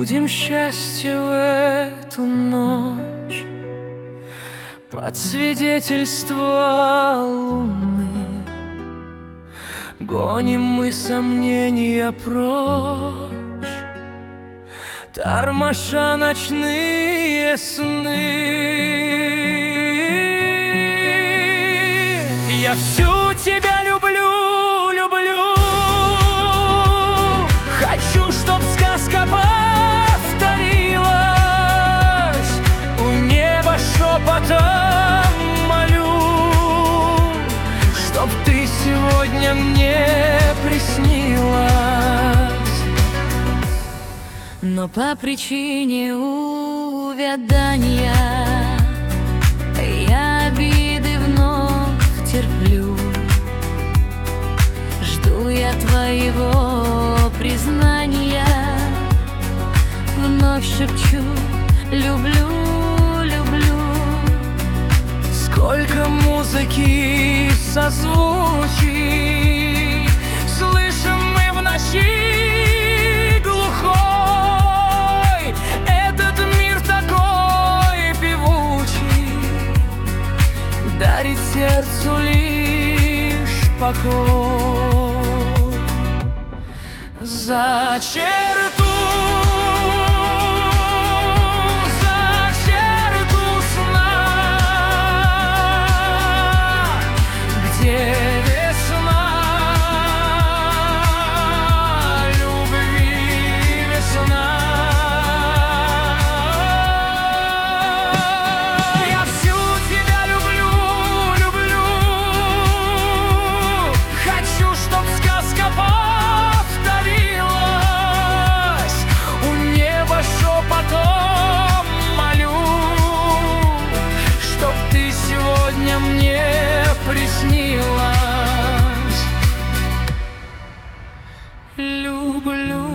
Будем счастье в эту ночь под свидетельство луны. Гоним мы сомнения прочь, тормоша ночные сны. Я всю тебя люблю, люблю. Хочу, чтоб сказка повторилась. У неба шепотом молю, чтоб ты сегодня мне приснилась. Но по причине увядания я обиды вновь терплю. Жду я твоего признания, вновь шепчу: люблю, люблю. Сколько музыки созвучий слышим мы в ночи глухой. Этот мир такой певучий, дарит сердцу лишь покой. За черту сна, где весна, любви весна. Я всю тебя люблю, люблю. Хочу, чтоб сказка повторилась. У неба шепотом молю, чтоб ты сегодня мне приснилась. Люблю.